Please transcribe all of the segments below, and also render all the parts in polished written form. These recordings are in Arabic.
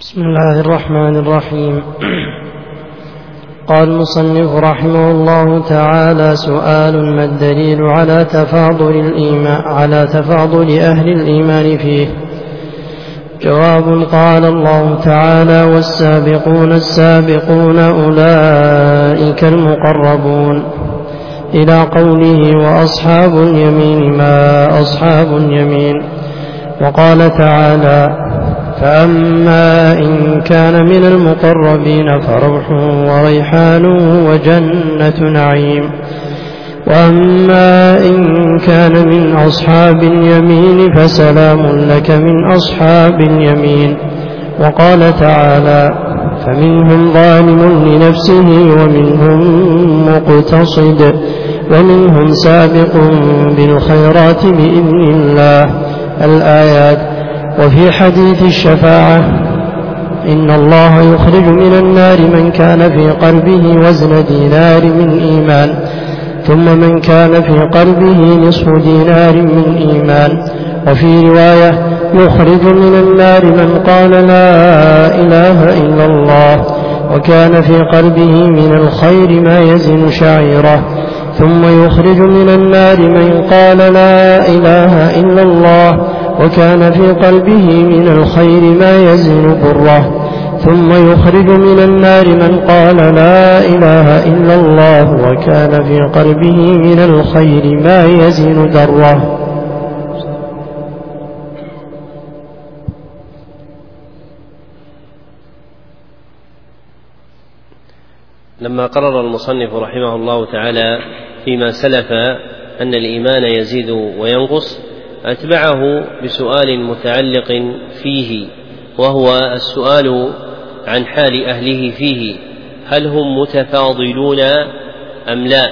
بسم الله الرحمن الرحيم. قال المصنف رحمه الله تعالى: سؤال: ما الدليل على تفاضل أهل الإيمان فيه؟ جواب: قال الله تعالى: والسابقون السابقون أولئك المقربون، إلى قوله: وأصحاب اليمين ما أصحاب اليمين. وقال تعالى: فأما إن كان من المقربين فروح وريحان وجنة نعيم، وأما إن كان من أصحاب اليمين فسلام لك من أصحاب اليمين. وقال تعالى: فمنهم ظالم لنفسه ومنهم مقتصد ومنهم سابق بالخيرات بإذن الله. الآيات. وفي حديث الشفاعة: إن الله يخرج من النار من كان في قلبه وزن دينار من إيمان، ثم من كان في قلبه نصف دينار من إيمان. وفي رواية: يخرج من النار من قال لا إله إلا الله وكان في قلبه من الخير ما يزن شعيره، ثم يخرج من النار من قال لا إله إلا الله وكان في قلبه من الخير ما يزن بره، ثم يخرج من النار من قال لا إله إلا الله وكان في قلبه من الخير ما يزن دره. لما قرر المصنف رحمه الله تعالى فيما سلف أن الإيمان يزيد وينقص، أتبعه بسؤال متعلق فيه، وهو السؤال عن حال أهله فيه، هل هم متفاضلون أم لا؟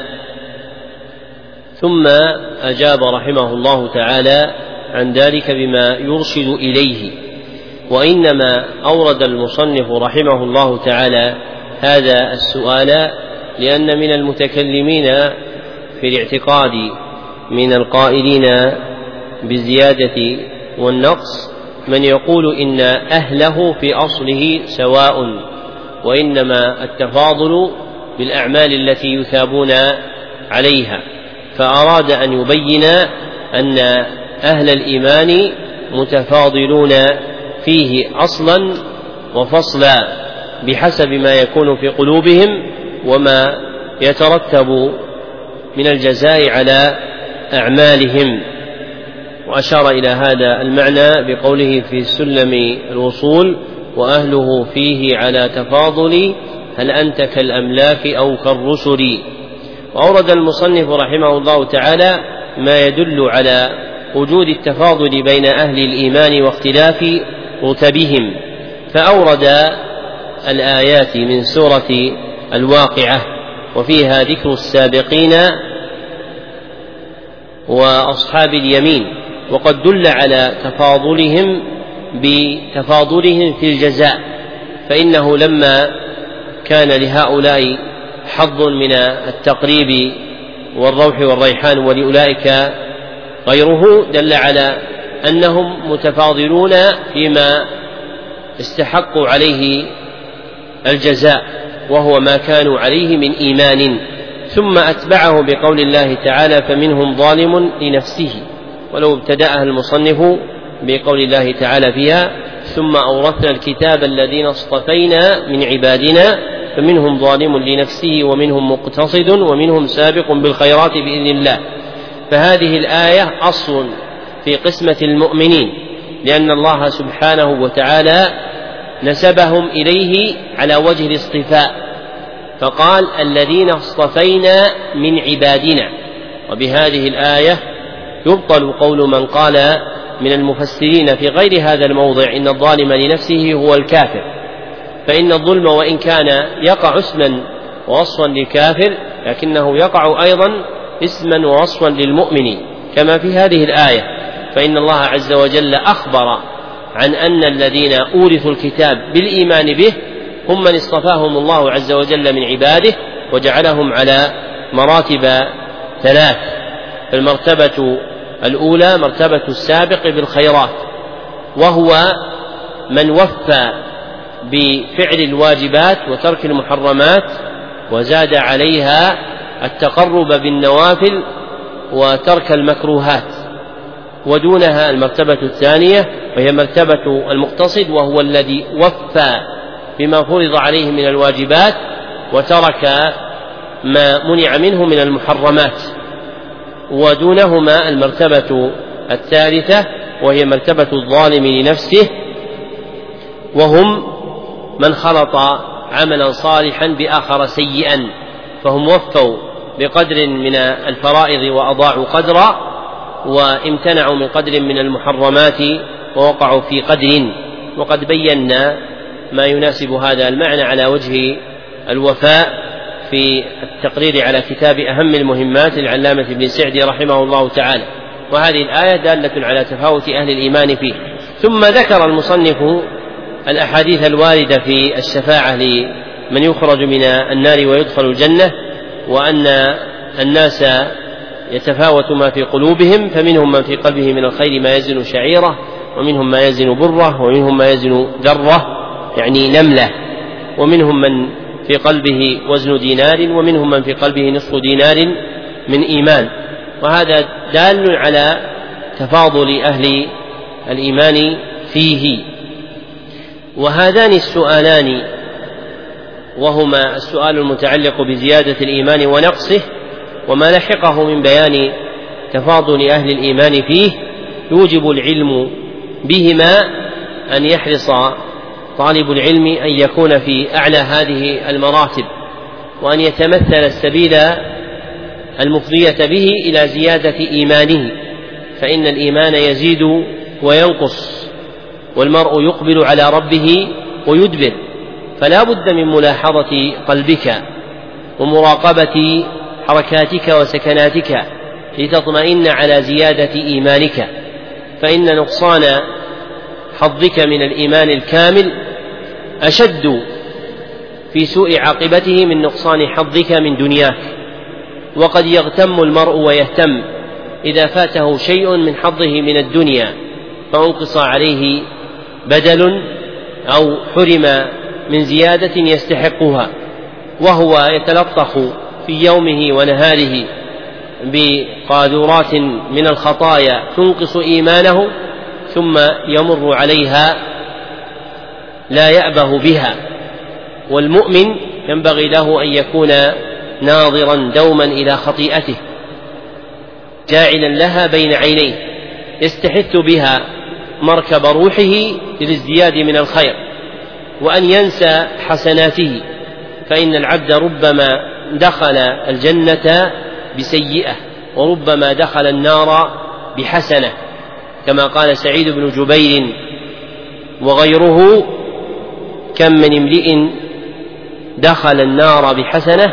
ثم أجاب رحمه الله تعالى عن ذلك بما يرشد إليه. وإنما أورد المصنف رحمه الله تعالى هذا السؤال لأن من المتكلمين في الاعتقاد من القائلين بالزيادة والنقص من يقول إن أهله في أصله سواء، وإنما التفاضل بالأعمال التي يثابون عليها، فأراد أن يبين أن أهل الإيمان متفاضلون فيه أصلا وفصلا بحسب ما يكون في قلوبهم وما يترتب من الجزاء على أعمالهم. وأشار إلى هذا المعنى بقوله في سلم الوصول: وأهله فيه على تفاضل، هل أنت كالأملاك أو كالرسل. وأورد المصنف رحمه الله تعالى ما يدل على وجود التفاضل بين أهل الإيمان واختلاف رتبهم، فأورد الآيات من سورة الواقعة وفيها ذكر السابقين وأصحاب اليمين، وقد دل على تفاضلهم بتفاضلهم في الجزاء، فإنه لما كان لهؤلاء حظ من التقريب والروح والريحان ولأولئك غيره، دل على أنهم متفاضلون فيما استحقوا عليه الجزاء، وهو ما كانوا عليه من إيمان. ثم أتبعه بقول الله تعالى: فمنهم ظالم لنفسه، ولو ابتدأها المصنف بقول الله تعالى فيها: ثم أورثنا الكتاب الذين اصطفينا من عبادنا فمنهم ظالم لنفسه ومنهم مقتصد ومنهم سابق بالخيرات بإذن الله. فهذه الآية أصل في قسمة المؤمنين، لأن الله سبحانه وتعالى نسبهم إليه على وجه الاصطفاء، فقال: الذين اصطفينا من عبادنا. وبهذه الآية يبطل قول من قال من المفسرين في غير هذا الموضع إن الظالم لنفسه هو الكافر، فإن الظلم وإن كان يقع اسما ووصفا للكافر لكنه يقع أيضا اسما ووصفا للمؤمن، كما في هذه الآية. فإن الله عز وجل أخبر عن أن الذين أورثوا الكتاب بالإيمان به هم من اصطفاهم الله عز وجل من عباده وجعلهم على مراتب ثلاث. فالمرتبة الأولى مرتبة السابق بالخيرات، وهو من وفى بفعل الواجبات وترك المحرمات، وزاد عليها التقرب بالنوافل وترك المكروهات، ودونها المرتبة الثانية وهي مرتبة المقتصد، وهو الذي وفى بما فرض عليه من الواجبات وترك ما منع منه من المحرمات. ودونهما المرتبة الثالثة وهي مرتبة الظالم لنفسه، وهم من خلط عملا صالحا بآخر سيئا، فهم وفوا بقدر من الفرائض وأضاعوا قدرا، وامتنعوا من قدر من المحرمات ووقعوا في قدر. وقد بينا ما يناسب هذا المعنى على وجه الوفاء في التقرير على كتاب أهم المهمات للعلامة ابن سعدي رحمه الله تعالى، وهذه الآية دالة على تفاوت أهل الإيمان فيه. ثم ذكر المصنف الأحاديث الواردة في الشفاعة لمن يخرج من النار ويدخل الجنة، وأن الناس يتفاوت ما في قلوبهم، فمنهم من في قلبه من الخير ما يزن شعيرة، ومنهم ما يزن بره، ومنهم ما يزن ذرة يعني نملة، ومنهم من في قلبه وزن دينار، ومنهم من في قلبه نصف دينار من إيمان. وهذا دال على تفاضل أهل الإيمان فيه. وهذان السؤالان، وهما السؤال المتعلق بزيادة الإيمان ونقصه وما لحقه من بيان تفاضل أهل الإيمان فيه، يوجب العلم بهما أن يحرص طالب العلم أن يكون في أعلى هذه المراتب، وأن يتمثل السبيل المفضية به إلى زيادة إيمانه، فإن الإيمان يزيد وينقص، والمرء يقبل على ربه ويدبر، فلا بد من ملاحظة قلبك ومراقبة حركاتك وسكناتك لتطمئن على زيادة إيمانك، فإن نقصان حظك من الإيمان الكامل أشد في سوء عاقبته من نقصان حظك من دنياك. وقد يغتم المرء ويهتم إذا فاته شيء من حظه من الدنيا فأنقص عليه بدل أو حرم من زيادة يستحقها، وهو يتلطخ في يومه ونهاره بقاذورات من الخطايا تنقص إيمانه، ثم يمر عليها لا يأبه بها. والمؤمن ينبغي له أن يكون ناظرا دوما إلى خطيئته، جاعلا لها بين عينيه، يستحث بها مركب روحه للازدياد من الخير، وأن ينسى حسناته، فإن العبد ربما دخل الجنة بسيئة وربما دخل النار بحسنة، كما قال سعيد بن جبير وغيره: كم من امرئ دخل النار بحسنة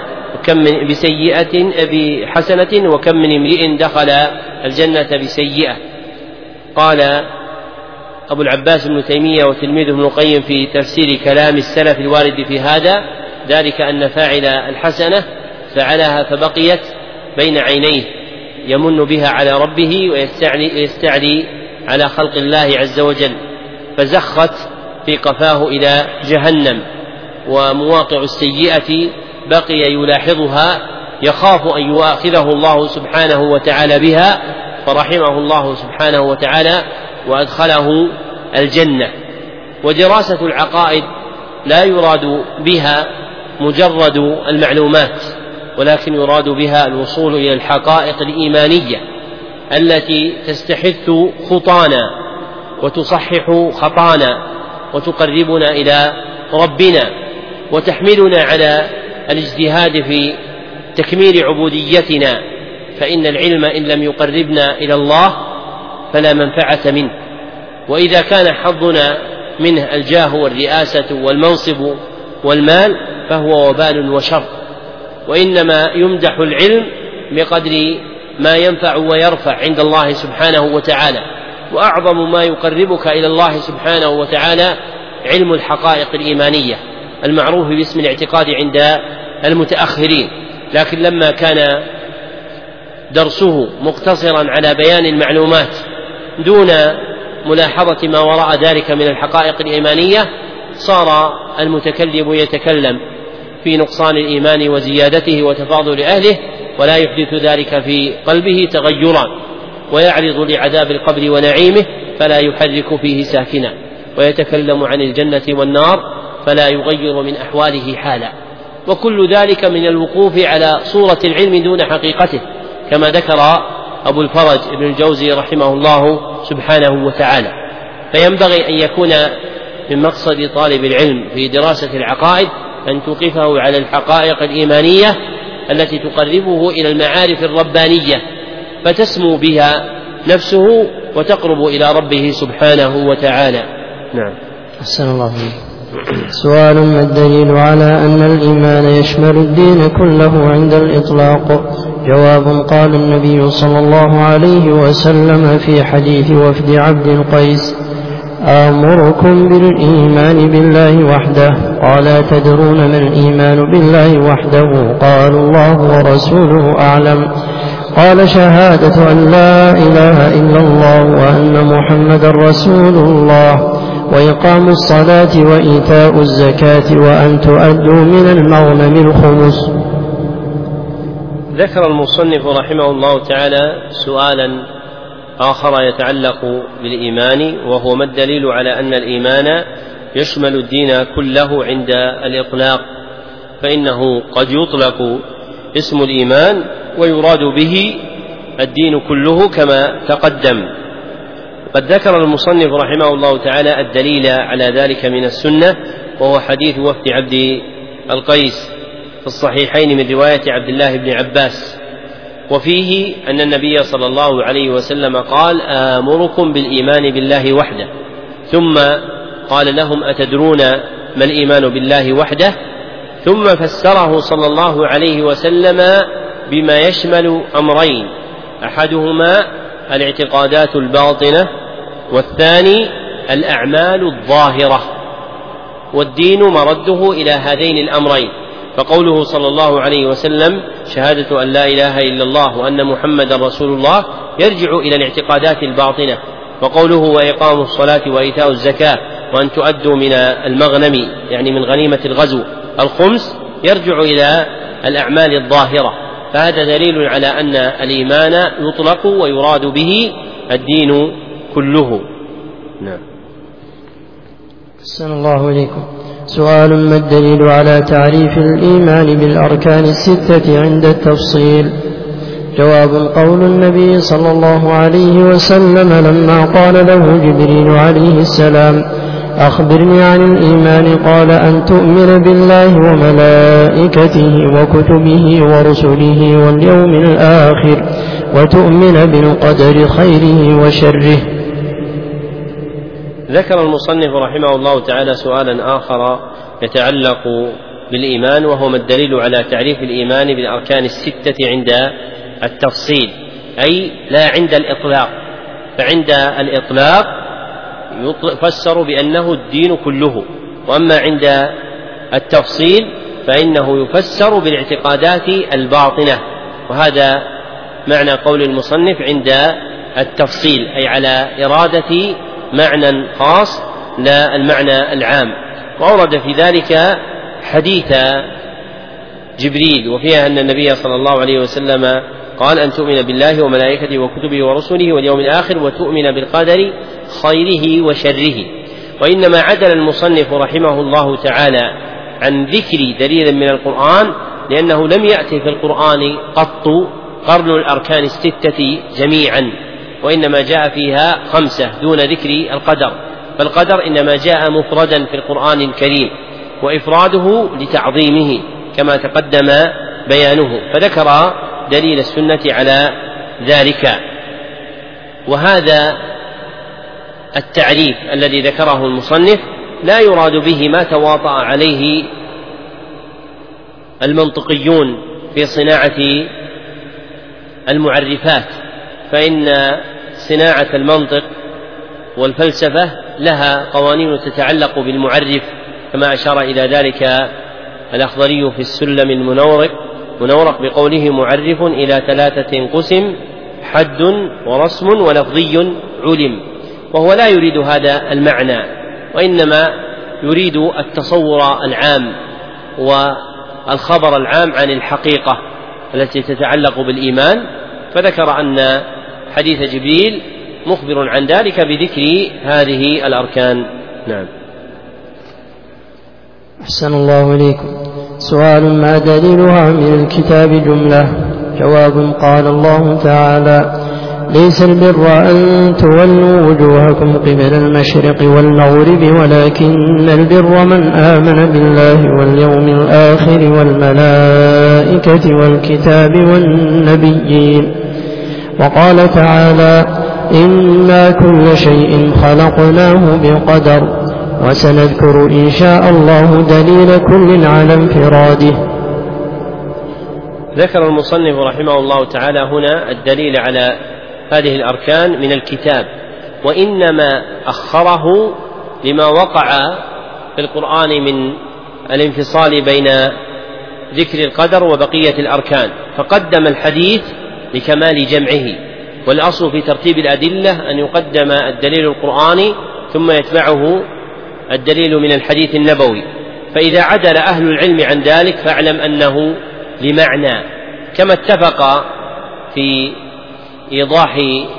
بحسنة وكم من امرئ دخل الجنة بسيئة. قال أبو العباس بن تيمية وتلميذه ابن القيم في تفسير كلام السلف الوارد في هذا: ذلك أن فاعل الحسنة فعلها فبقيت بين عينيه يمن بها على ربه ويستعلي على خلق الله عز وجل، فزخت في قفاه إلى جهنم. ومواقع السيئة بقي يلاحظها يخاف أن يؤاخذه الله سبحانه وتعالى بها، فرحمه الله سبحانه وتعالى وأدخله الجنة. ودراسة العقائد لا يراد بها مجرد المعلومات، ولكن يراد بها الوصول إلى الحقائق الإيمانية التي تستحث خطانا وتصحح خطانا وتقربنا إلى ربنا وتحملنا على الاجتهاد في تكميل عبوديتنا، فإن العلم إن لم يقربنا إلى الله فلا منفعة منه. وإذا كان حظنا منه الجاه والرئاسة والمنصب والمال فهو وبال وشر، وإنما يمدح العلم بقدر ما ينفع ويرفع عند الله سبحانه وتعالى. وأعظم ما يقربك إلى الله سبحانه وتعالى علم الحقائق الإيمانية المعروف باسم الاعتقاد عند المتأخرين، لكن لما كان درسه مقتصرا على بيان المعلومات دون ملاحظة ما وراء ذلك من الحقائق الإيمانية صار المتكلم يتكلم في نقصان الإيمان وزيادته وتفاضل أهله، ولا يحدث ذلك في قلبه تغيرا، ويعرض لعذاب القبر ونعيمه فلا يحرك فيه ساكنا، ويتكلم عن الجنة والنار فلا يغير من أحواله حالا. وكل ذلك من الوقوف على صورة العلم دون حقيقته، كما ذكر أبو الفرج ابن الجوزي رحمه الله سبحانه وتعالى. فينبغي أن يكون من مقصد طالب العلم في دراسة العقائد أن توقفه على الحقائق الإيمانية التي تقربه إلى المعارف الربانية، فتسمو بها نفسه وتقرب إلى ربه سبحانه وتعالى. نعم. أحسن الله عليك. سؤال: ما الدليل على أن الإيمان يشمل الدين كله عند الإطلاق؟ جواب: قال النبي صلى الله عليه وسلم في حديث وفد عبد القيس: آمركم بالإيمان بالله وحده. قال: تدرون ما الإيمان بالله وحده؟ قالوا: الله ورسوله أعلم. قال: شهادة أن لا إله إلا الله وأن محمد رسول الله، وإقام الصلاة وإيتاء الزكاة، وأن تؤدوا من المغنم الخمس. ذكر المصنف رحمه الله تعالى سؤالا آخر يتعلق بالإيمان، وهو: ما الدليل على أن الإيمان يشمل الدين كله عند الإطلاق؟ فإنه قد يطلق اسم الإيمان ويراد به الدين كله كما تقدم. قد ذكر المصنف رحمه الله تعالى الدليل على ذلك من السنة، وهو حديث وفد عبد القيس في الصحيحين من رواية عبد الله بن عباس، وفيه أن النبي صلى الله عليه وسلم قال: آمركم بالإيمان بالله وحده. ثم قال لهم: أتدرون ما الإيمان بالله وحده؟ ثم فسره صلى الله عليه وسلم بما يشمل أمرين: أحدهما الاعتقادات الباطنة، والثاني الأعمال الظاهرة، والدين مرده إلى هذين الأمرين. فقوله صلى الله عليه وسلم: شهادة أن لا إله إلا الله وأن محمد رسول الله، يرجع إلى الاعتقادات الباطنة. وقوله: وإقام الصلاة وإيتاء الزكاة وأن تؤدوا من المغنم، يعني من غنيمة الغزو، الخمس، يرجع إلى الأعمال الظاهرة. فهذا دليل على أن الإيمان يطلق ويراد به الدين كله. نعم. أحسن الله إليكم. سؤال: ما الدليل على تعريف الإيمان بالأركان الستة عند التفصيل؟ جواب: قول النبي صلى الله عليه وسلم لما قال له جبريل عليه السلام: أخبرني عن الإيمان، قال: أن تؤمن بالله وملائكته وكتبه ورسله واليوم الآخر، وتؤمن بالقدر خيره وشره. ذكر المصنف رحمه الله تعالى سؤالا آخر يتعلق بالإيمان، وهو: ما الدليل على تعريف الإيمان بالأركان الستة عند التفصيل، أي لا عند الإطلاق. فعند الإطلاق يفسر بأنه الدين كله، وأما عند التفصيل فإنه يفسر بالاعتقادات الباطنة. وهذا معنى قول المصنف عند التفصيل، أي على إرادة معنى خاص لا المعنى العام. وأورد في ذلك حديث جبريل، وفيها أن النبي صلى الله عليه وسلم قال: أن تؤمن بالله وملائكته وكتبه ورسله واليوم الآخر، وتؤمن بالقدر خيره وشره. وإنما عدل المصنف رحمه الله تعالى عن ذكر دليل من القرآن، لأنه لم يأتي في القرآن قط قرن الأركان الستة جميعا، وإنما جاء فيها 5 دون ذكر القدر. فالقدر إنما جاء مفردا في القرآن الكريم، وإفراده لتعظيمه كما تقدم بيانه، فذكر دليل السنة على ذلك. وهذا التعريف الذي ذكره المصنف لا يراد به ما تواطأ عليه المنطقيون في صناعة المعرفات، فإن صناعة المنطق والفلسفة لها قوانين تتعلق بالمعرف، كما أشار إلى ذلك الأخضري في السلم المنورق بقوله: معرف إلى 3 انقسم: حد ورسم ولفظي علم. وهو لا يريد هذا المعنى، وإنما يريد التصور العام والخبر العام عن الحقيقة التي تتعلق بالإيمان، فذكر أن حديث جبريل مخبر عن ذلك بذكر هذه الأركان. نعم. أحسن الله إليكم. سؤال: ما دليلها من الكتاب؟ جملة. جواب: قال الله تعالى: ليس البر أن تولوا وجوهكم قبل المشرق والمغرب ولكن البر من آمن بالله واليوم الآخر والملائكة والكتاب والنبيين. وقال تعالى: إنا كل شيء خلقناه بقدر. وسنذكر إن شاء الله دليل كل على انفراده. ذكر المصنف رحمه الله تعالى هنا الدليل على هذه الأركان من الكتاب، وإنما أخره لما وقع في القرآن من الانفصال بين ذكر القدر وبقية الأركان، فقدم الحديث لكمال جمعه، والأصل في ترتيب الأدلة أن يقدم الدليل القرآني ثم يتبعه الدليل من الحديث النبوي، فإذا عدل أهل العلم عن ذلك فاعلم أنه لمعنى، كما اتفق في إيضاح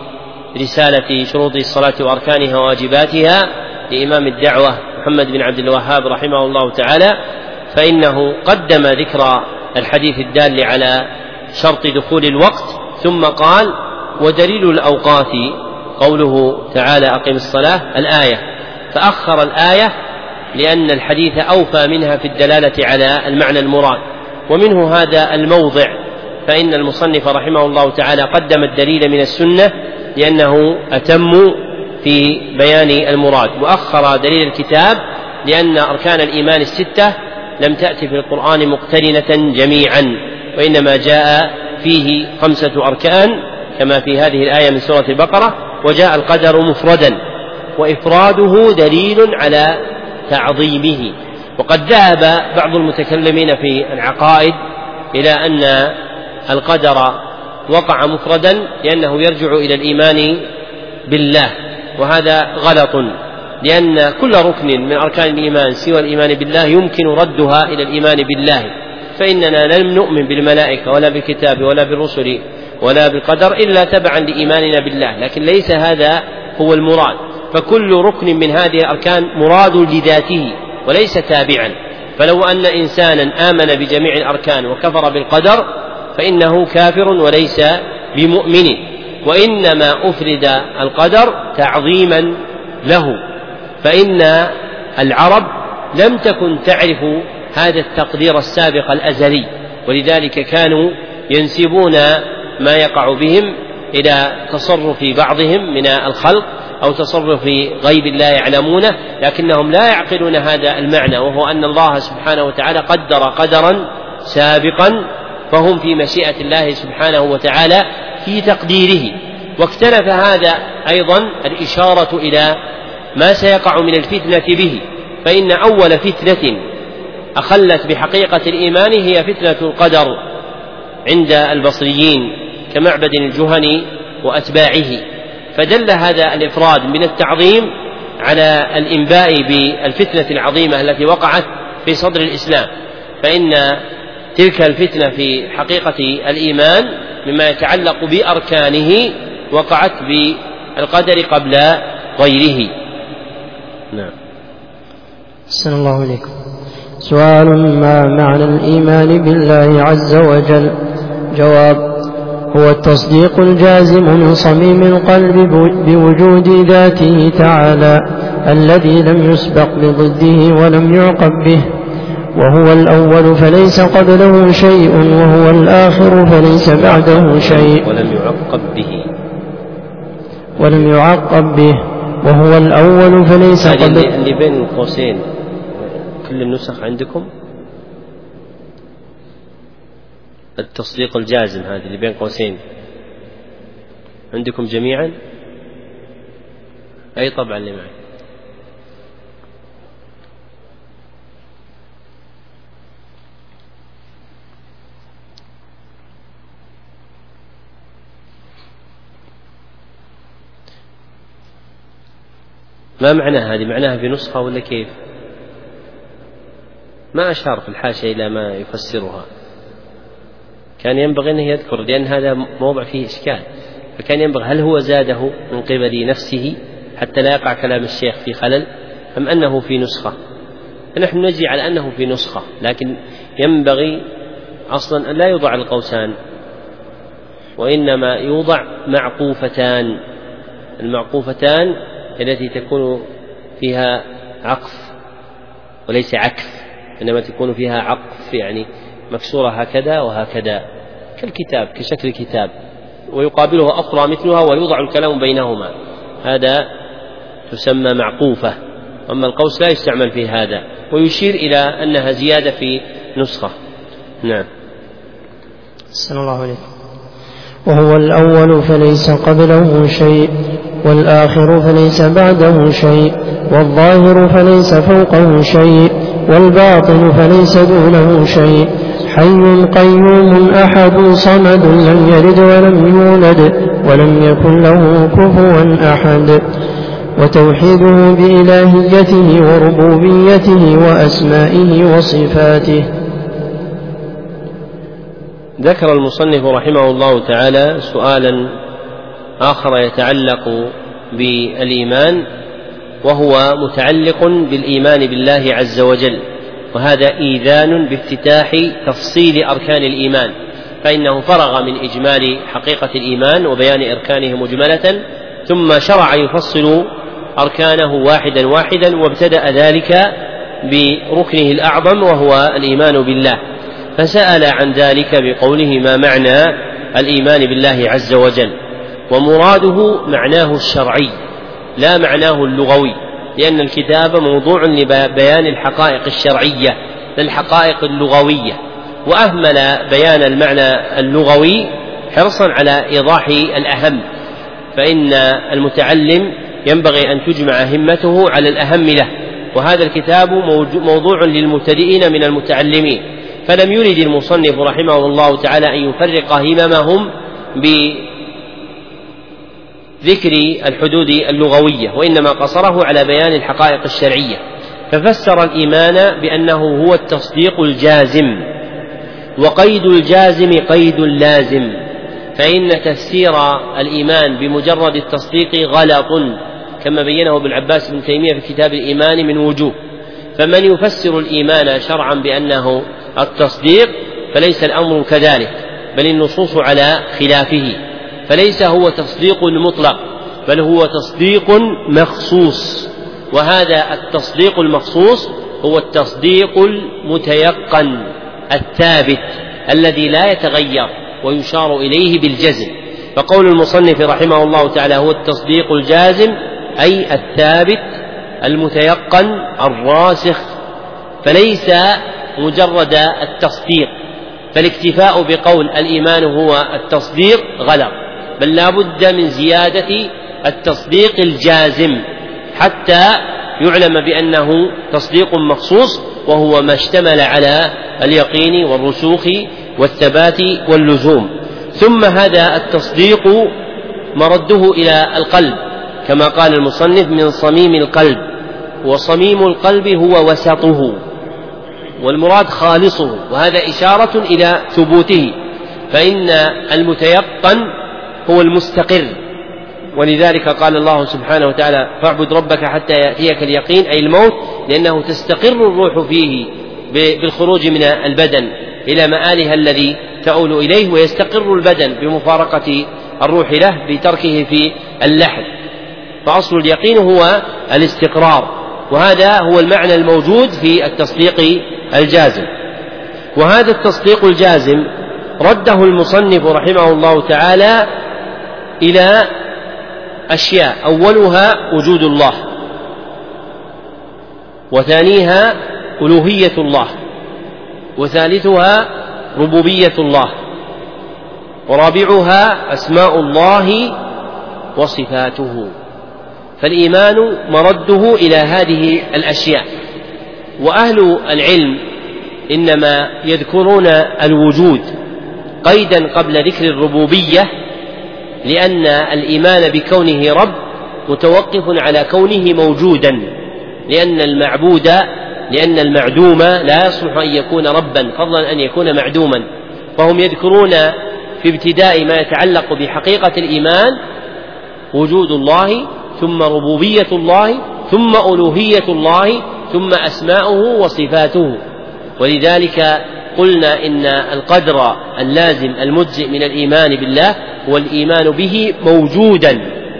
رسالة شروط الصلاة وأركانها وواجباتها لإمام الدعوة محمد بن عبد الوهاب رحمه الله تعالى، فإنه قدم ذكر الحديث الدال على شرط دخول الوقت، ثم قال: ودليل الأوقات قوله تعالى: أقم الصلاة الآية، فأخر الآية لأن الحديث أوفى منها في الدلالة على المعنى المراد، ومنه هذا الموضع، فإن المصنف رحمه الله تعالى قدم الدليل من السنة لأنه أتم في بيان المراد، وأخر دليل الكتاب لأن أركان الإيمان الستة لم تأتي في القرآن مقترنة جميعا، وإنما جاء فيه 5 أركان كما في هذه الآية من سورة البقرة، وجاء القدر مفردا، وإفراده دليل على تعظيمه. وقد ذهب بعض المتكلمين في العقائد إلى أن القدر وقع مفردا لأنه يرجع إلى الإيمان بالله، وهذا غلط، لأن كل ركن من أركان الإيمان سوى الإيمان بالله يمكن ردها إلى الإيمان بالله، فإننا لم نؤمن بالملائكة ولا بالكتاب ولا بالرسل ولا بالقدر إلا تبعا لإيماننا بالله، لكن ليس هذا هو المراد، فكل ركن من هذه الأركان مراد لذاته وليس تابعا، فلو أن إنسانا آمن بجميع الأركان وكفر بالقدر فإنه كافر وليس بمؤمن، وإنما أفرد القدر تعظيما له، فإن العرب لم تكن تعرف هذا التقدير السابق الأزلي، ولذلك كانوا ينسبون ما يقع بهم إلى تصرف بعضهم من الخلق أو تصرف غيب لا يعلمونه، لكنهم لا يعقلون هذا المعنى، وهو أن الله سبحانه وتعالى قدر قدرا سابقا، فهم في مشيئة الله سبحانه وتعالى في تقديره. واختلف هذا أيضا الإشارة إلى ما سيقع من الفتنة به، فإن أول فتنة أخلت بحقيقة الإيمان هي فتنة القدر عند البصريين كمعبد الجهني وأتباعه، فدل هذا الإفراد من التعظيم على الإنباء بالفتنة العظيمة التي وقعت في صدر الإسلام، فإن تلك الفتنة في حقيقة الإيمان مما يتعلق بأركانه وقعت بالقدر قبل غيره. نعم. أحسن الله إليكم. سؤال: ما معنى الإيمان بالله عز وجل؟ جواب: هو التصديق الجازم من صميم القلب بوجود ذاته تعالى الذي لم يسبق بضده ولم يعقب به، وهو الأول فليس قبله شيء، وهو الآخر فليس بعده شيء، ولم يعقب به، وهو الأول فليس قبله. اللي بين القوسين كل النسخ عندكم التصديق الجازم، هذه اللي بين قوسين عندكم جميعا؟ أي طبعا اللي معي. ما معناها هذه؟ معناها في نسخة ولا كيف؟ ما أشار في الحاشية إلى ما يفسرها، كان ينبغي أنه يذكر، لأن هذا موضع فيه إشكال، فكان ينبغي هل هو زاده من قبل نفسه حتى لا يقع كلام الشيخ في خلل، أم أنه في نسخة؟ فنحن نجزي على أنه في نسخة، لكن ينبغي أصلا أن لا يوضع القوسان، وإنما يوضع معقوفتان. المعقوفتان التي تكون فيها عقف وليس عكس، إنما تكون فيها عقف، يعني مكسورة هكذا وهكذا كالكتاب، كشكل الكتاب، ويقابلها أخرى مثلها ويوضع الكلام بينهما، هذا تسمى معقوفة. أما القوس لا يستعمل في هذا، ويشير إلى أنها زيادة في نسخة. نعم. أحسن الله عليكم. وهو الأول فليس قبله شيء، والآخر فليس بعده شيء، والظاهر فليس فوقه شيء، والباطن فليس دونه شيء، حي قيوم أحد صمد لم يلد ولم يولد ولم يكن له كفوا أحد. وتوحيده بإلهيته وربوبيته وأسمائه وصفاته. ذكر المصنف رحمه الله تعالى سؤالا آخر يتعلق بالإيمان، وهو متعلق بالإيمان بالله عز وجل، وهذا إيذان بافتتاح تفصيل أركان الإيمان، فإنه فرغ من إجمال حقيقة الإيمان وبيان أركانه مجملة، ثم شرع يفصل أركانه واحدا واحدا، وابتدأ ذلك بركنه الأعظم وهو الإيمان بالله، فسأل عن ذلك بقوله: ما معنى الإيمان بالله عز وجل؟ ومراده معناه الشرعي لا معناه اللغوي، لأن الكتاب موضوع لبيان الحقائق الشرعية للحقائق اللغوية، وأهمل بيان المعنى اللغوي حرصا على إيضاح الأهم، فإن المتعلم ينبغي أن تجمع همته على الأهم له، وهذا الكتاب موضوع للمبتدئين من المتعلمين، فلم يرد المصنف رحمه الله تعالى أن يفرق هممهم بذكر الحدود اللغوية، وإنما قصره على بيان الحقائق الشرعية، ففسر الإيمان بأنه هو التصديق الجازم، وقيد الجازم قيد لازم، فإن تفسير الإيمان بمجرد التصديق غلط، كما بينه ابن عباس بن تيمية في كتاب الإيمان من وجوه. فمن يفسر الإيمان شرعا بأنه التصديق فليس الأمر كذلك، بل النصوص على خلافه، فليس هو تصديق مطلق، بل هو تصديق مخصوص، وهذا التصديق المخصوص هو التصديق المتيقن الثابت الذي لا يتغير ويشار إليه بالجزم. فقول المصنف رحمه الله تعالى هو التصديق الجازم، أي الثابت المتيقن الراسخ، فليس مجرد التصديق، فالاكتفاء بقول الإيمان هو التصديق غلط، بل لا بد من زيادة التصديق الجازم حتى يعلم بأنه تصديق مخصوص، وهو ما اشتمل على اليقين والرسوخ والثبات واللزوم. ثم هذا التصديق مرده إلى القلب، كما قال المصنف: من صميم القلب، وصميم القلب هو وسطه، والمراد خالصه، وهذا إشارة إلى ثبوته، فإن المتيقن هو المستقر، ولذلك قال الله سبحانه وتعالى: فاعبد ربك حتى يأتيك اليقين، أي الموت، لأنه تستقر الروح فيه بالخروج من البدن إلى مآلها الذي تؤول إليه، ويستقر البدن بمفارقة الروح له بتركه في اللحد، فأصل اليقين هو الاستقرار، وهذا هو المعنى الموجود في التصديق الجازم. وهذا التصديق الجازم رده المصنف رحمه الله تعالى إلى أشياء: أولها وجود الله، وثانيها ألوهية الله، وثالثها ربوبية الله، ورابعها أسماء الله وصفاته. فالإيمان مرده إلى هذه الأشياء، وأهل العلم إنما يذكرون الوجود قيدا قبل ذكر الربوبية، لأن الإيمان بكونه رب متوقف على كونه موجودا، لأن المعبود لأن المعدوم لا يصلح أن يكون ربا فضلا أن يكون معدوما. فهم يذكرون في ابتداء ما يتعلق بحقيقة الإيمان وجود الله، ثم ربوبية الله، ثم ألوهية الله، ثم أسماؤه وصفاته. ولذلك قلنا إن القدر اللازم المجزئ من الإيمان بالله هو الإيمان به موجودا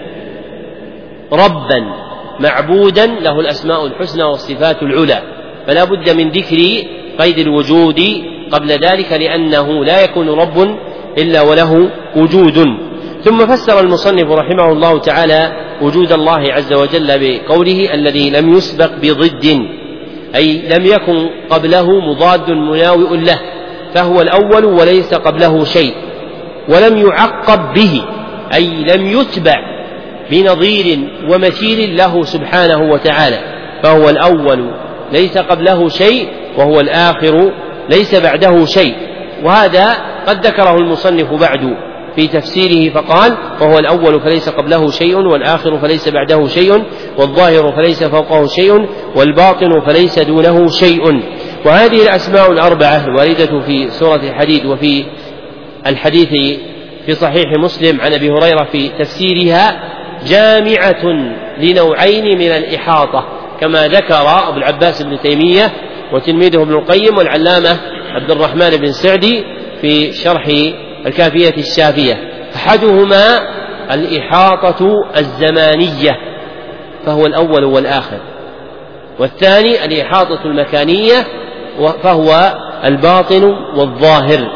ربا معبودا له الأسماء الحسنى والصفات العلى، فلا بد من ذكر قيد الوجود قبل ذلك، لأنه لا يكون رب إلا وله وجود. ثم فسر المصنف رحمه الله تعالى وجود الله عز وجل بقوله الذي لم يسبق بضد، أي لم يكن قبله مضاد مناوئ له، فهو الأول وليس قبله شيء، ولم يعقب به، أي لم يتبع بنظير ومثيل له سبحانه وتعالى، فهو الأول ليس قبله شيء، وهو الآخر ليس بعده شيء. وهذا قد ذكره المصنف بعد في تفسيره فقال: وهو الأول فليس قبله شيء، والآخر فليس بعده شيء، والظاهر فليس فوقه شيء، والباطن فليس دونه شيء. وهذه الأسماء الأربعة الواردة في سورة الحديد وفي الحديث في صحيح مسلم عن أبي هريرة في تفسيرها جامعة لنوعين من الإحاطة، كما ذكر أبو العباس بن تيمية وتلميذه ابن القيم والعلامة عبد الرحمن بن سعدي في شرح الكافية الشافية. أحدهما الإحاطة الزمانية فهو الأول والآخر، والثاني الإحاطة المكانية فهو الباطن والظاهر.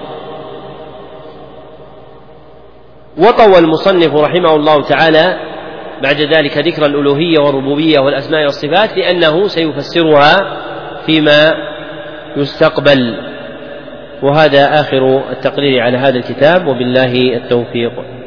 وطوى المصنف رحمه الله تعالى بعد ذلك ذكر الألوهية والربوبية والأسماء والصفات، لأنه سيفسرها فيما يستقبل. وهذا آخر التقرير على هذا الكتاب، وبالله التوفيق.